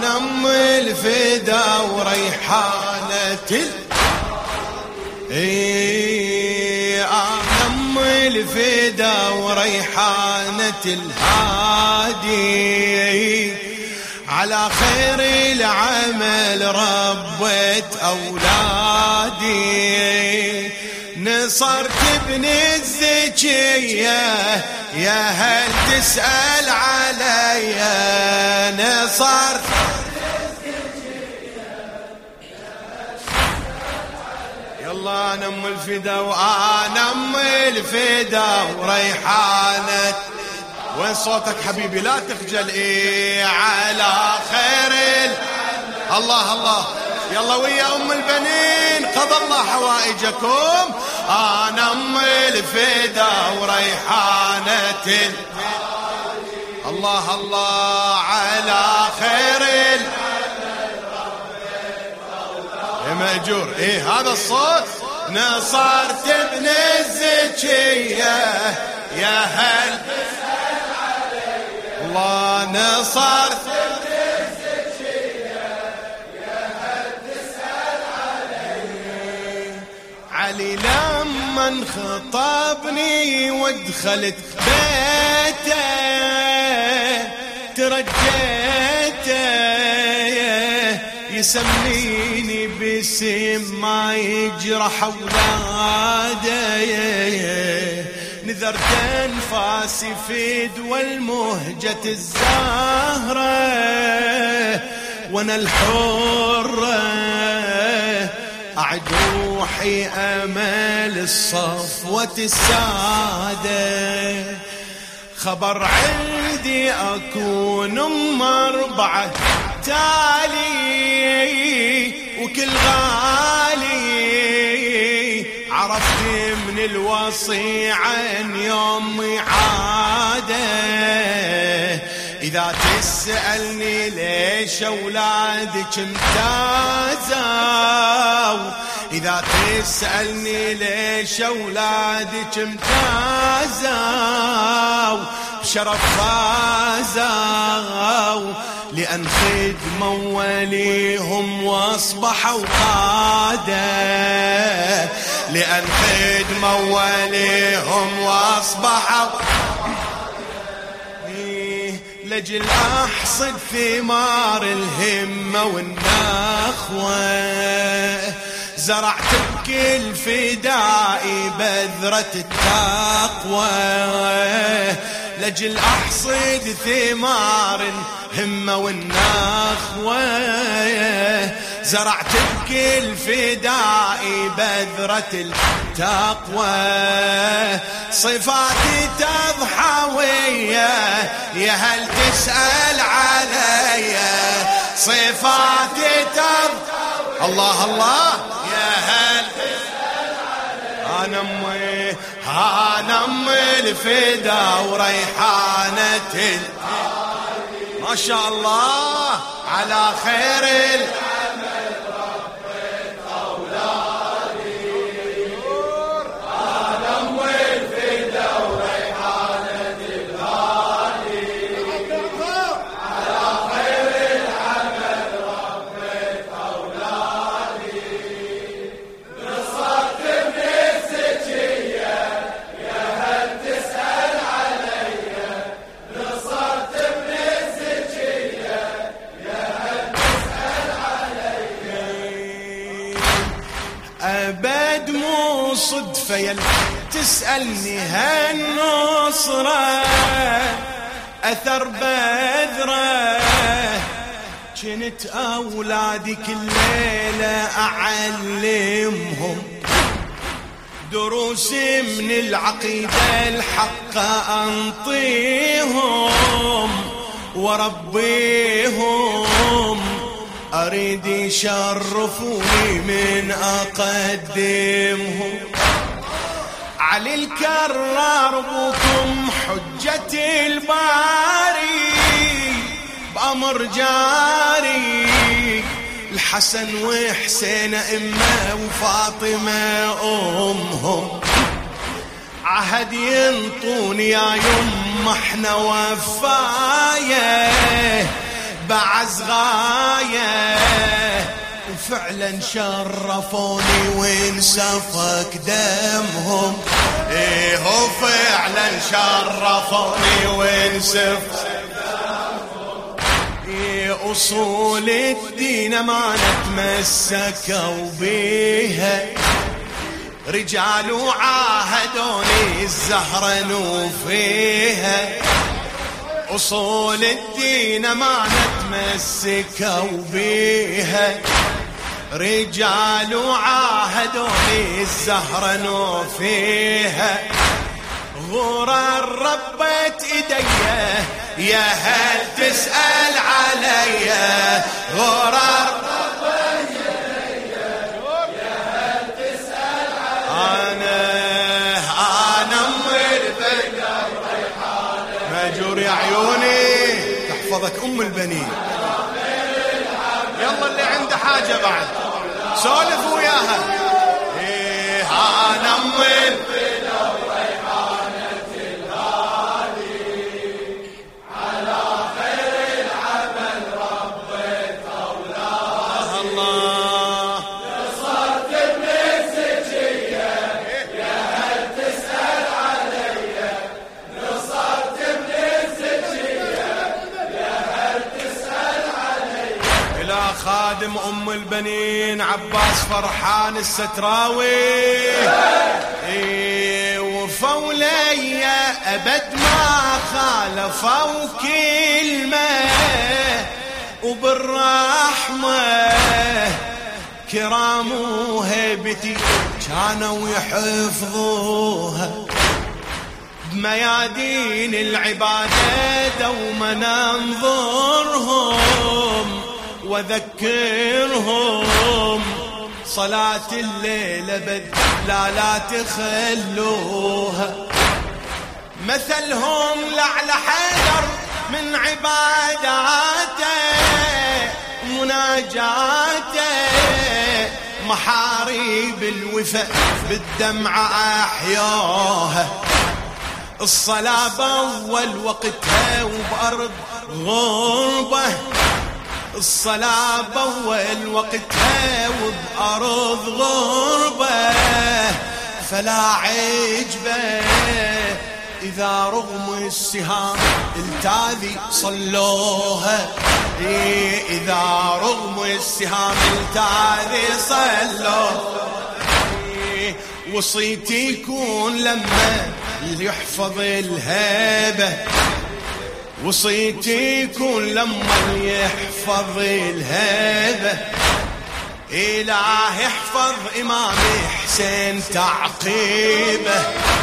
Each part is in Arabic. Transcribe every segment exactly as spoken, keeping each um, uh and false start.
انا ام الفدا وريحانة ال اي انا ام الفدا وريحانة الهادي، على خير العمل ربيت اولادي، نصرت ابن الزكية يا هل تسأل عليا، نصرت يلا انا ام الفدا وانا ام الفدا وريحانة. وين صوتك حبيبي لا تخجل، ايه على خير ال... الله الله يلا ويا ام البنين قضى الله حوائجكم. انا ام الفدا وريحانة ال... الله الله على خير ال... يا مأجور ايه هذا الصوت. نصرت ابن الزكية يا هل الله، نصرت ابن الزكية يا هل تسأل علي. علي لما انخطبني ودخلت بيته ترجيته يسميني باسم ما يجرح اولاده، نذرت انفاسي في دول المهجة الزهرة وانا الحرة اعد روحي امل الصفوة السادة، خبر عندي اكون ام اربعة تالي وكل غالي، عرفت من الوصي عن يوم عاده، إذا تسألني ليش أولادك امتازوا، إذا تسألني ليش أولادك امتازوا بشرف فازوا، لأن خدموا وليهم واصبحوا قادة، لأن خدموا وليهم واصبحوا لجل أحصد ثمار الهمة والنخوة، زرعت بكل فدائي بذرة التقوى، لجل أحصد ثمار الهمة والنخوة، زرعت بكل فدائي بذرة التقوى، صفاتي تضحوية يا هل تسأل عليا، صفاتي تضحوية الله الله يا هل تسأل عليا، أنا أمي أنا أمي الفدا وريحانة ال... ما شاء الله على خير ال... أبد مو صدفة يل تسألني هالنصرة، أثر بذرة كنت أولادي كل ليلة أعلمهم دروس من العقيدة الحق أنطيهم وربيهم، أريد يشرفوني من أقدمهم، علي الكرار بكم حجة الباري بأمر جاري، الحسن وحسين أمه وفاطمة أمهم، عهد ينطون يا يم احنا وفايه، بعز غاية، وفعلا شرفوني وانسفك دمهم. ايه وفعلا شرفوني وانسفك دمهم. ايه اصول الدين ما نتمسكوا بيها، رجال عاهدوني الزهرة نوفيها. أصول الدين ما نتمسكوا بيها، رجال عاهدوني الزهرة نوفيها. غرر ربت ايديا يا هل تسأل عليا، غرر ربت ايديا يا هل تسأل عليا. انا انا ام البنين ماجور يا عيوني، تحفظك ام البنين. يلا اللي عنده حاجة بعد سولف وياها. ايه انا ام البنين خادم أم البنين عباس فرحان الستراوي. إيه وفولي أبد ما خالفوا كلمة، وبالرحمة كرام وهيبتي كانوا يحفظوها. بميادين العبادة دوما انظرهم وذكرهم، صلاة الليل بد لا لا تخلوها. مثلهم لعل حيدر من عباداته مناجاته، محاريب الوفا بالدمعة أحياها. الصلاة بأول وقتها وبأرض غربة، الصلاة بأول وقتها وبأرض غربة. فلا عجبه إذا رغم السهام التاذي صلوها. إذا رغم السهام التاذي صلوها. وصيتي يكون لما يحفظ الهيبة، وصيتي يكون لما يحفظ الهيبة. إله احفظ إمامي حسين تعقيبه،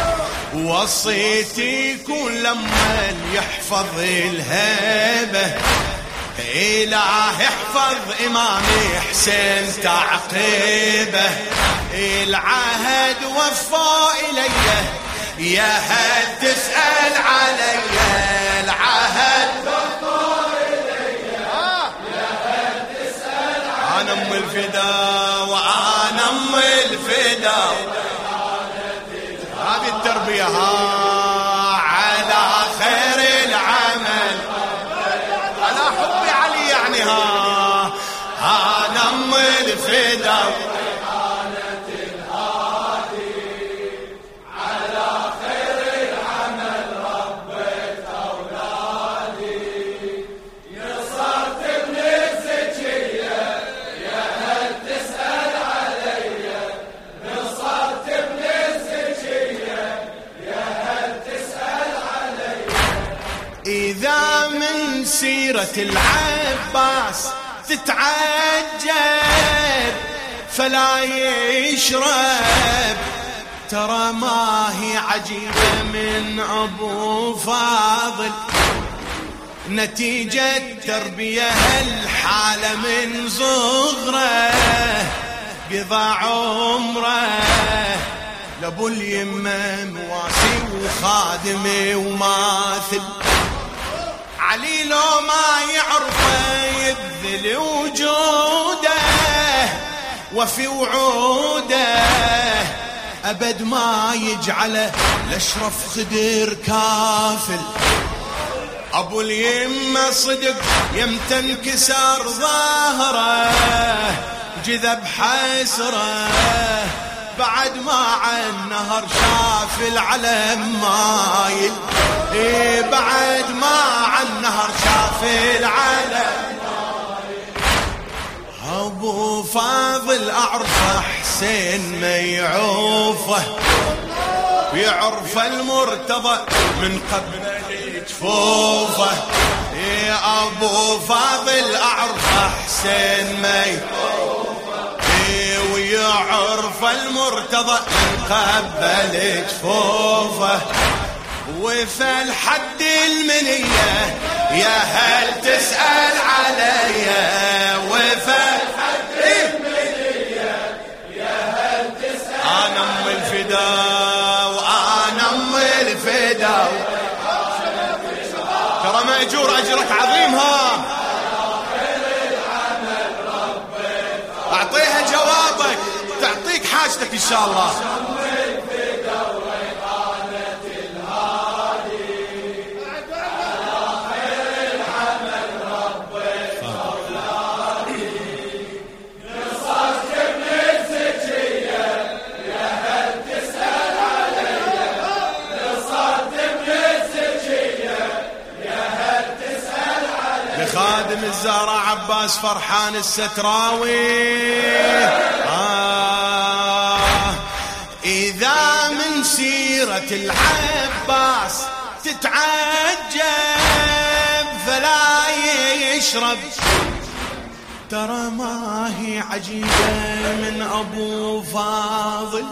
وصيتي يكون لما يحفظ الهيبة. إله احفظ إمامي حسين تعقيبه. العهد وفى إلي يا هل تسأل علي، العهد وفى إلي يا هل تسأل علي. أنا أم الفدا وأنا أم الفدا، هذه التربية ها على خير العمل، على حب علي يعني ها أنا أم الفدا. إذا من سيرة العباس تتعجب فلا يشرب، ترى ما هي عجيبة من أبو فاضل، نتيجة تربية الحالة من صغره، قضى عمره لابو اليمة مواسي وخادمه وماثل. علي لو ما يعرفه يبذل وجوده وفي وعوده، أبد ما يجعله لأشرف خدر كافل. ابو اليمة صدق يمتى انكسر ظهره جذب حسره بعد ما عالنهر شاف العلم مايل. إيه بعد ما عالنهر شاف العلم مايل. ابو فاضل اعرفه حسين ما يعوفه ويعرف المرتضى من قبل جفوفه. يا ابو فاضل اعرفه حسين ما يعوفه ويعرف المرتضى من قبل جفوفه. وفي الحد المنيه يا هل تسأل عليا وفي الحد المنيه يا هل تسأل انا ام الفداء وانا ام الفداء ترى مأجور أجرك عظيم. ها أعطيها جوابك تعطيك حاجتك إن شاء الله. خادم الزهراء عباس فرحان الستراوي. آه إذا من سيرة العباس تتعجب فلا يشرب ترى ما هي عجيبة من أبو فاضل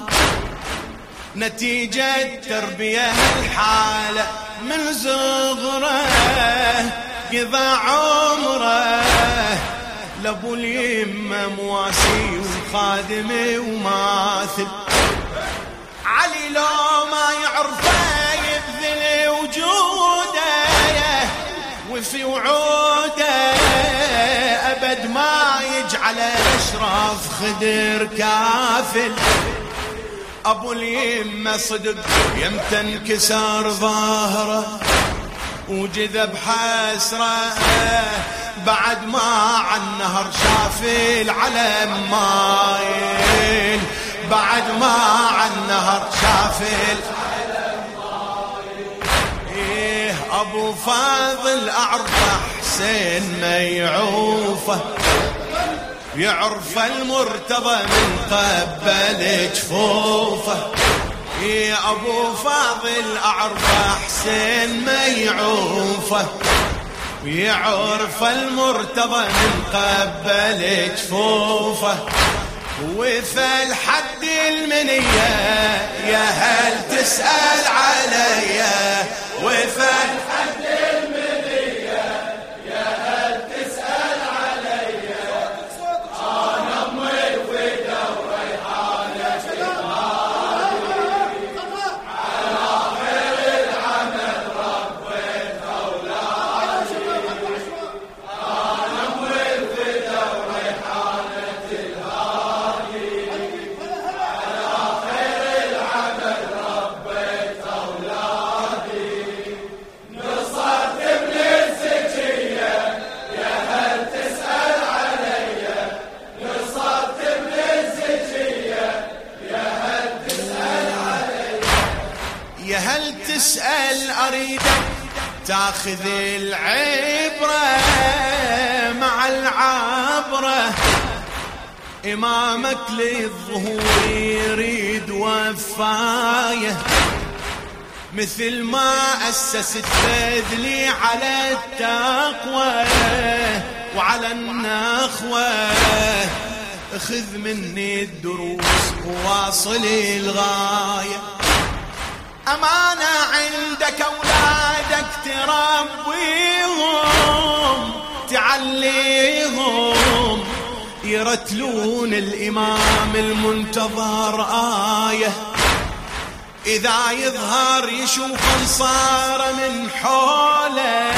نتيجة تربية الحالة من صغره قضى عمره لابو اليمة مواسي وخادم وماثل. علي لو ما يعرفه يبذل وجوده وفي وعوده أبد ما يجعل أشراف خدر كافل. أبو اليمة صدق يمتى انكسر ظهره وجذب حسره بعد ما عالنهر شاف العلم مايل. بعد ما عالنهر شاف العلم مايل. إيه أبو فاضل أعرفه حسين ما يعوفه يعرف المرتضى من قبل جفوفه. يا أبو فاضل أعرفه حسين ما يعوفه ويعرف المرتضى من قبل جفوفه. وفي الحد المنية يا هل تسأل عليا وفي الحد المنية يا هل تسأل عليا أنا أم الفدا وريحانة هل تسأل أريدك تاخذ العبرة مع العبرة. إمامك للظهور يريد وفاية مثل ما أسست بذلي على التقوى وعلى النخوة. خذ مني الدروس وواصل الغاية. أمانة عندك أولادك تربيهم تعليهم يرتلون الإمام المنتظر آية. إذا يظهر يشوف أنصار من حوله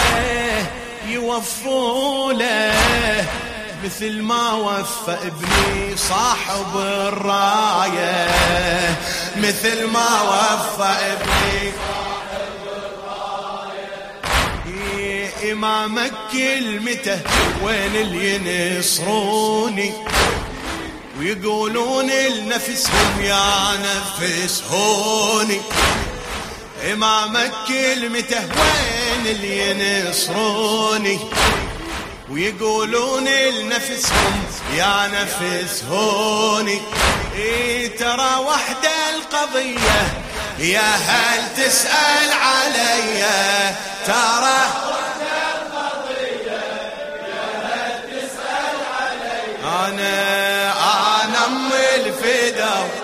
يوفوا له مثل ما وفى ابني صاحب الراية. مثل ما وفى ابني صاحب الراية. إمامك كلمته وين اللي ينصروني ويقولون لنفسهم يا نفس هوني. إمامك كلمته وين اللي ينصروني ويقولون لنفسهم يا نفس هوني. إيه ترى وحدة القضية يا هل تسأل عليا، ترى وحدة القضية يا هل تسأل عليا. أنا أنا أم الفدا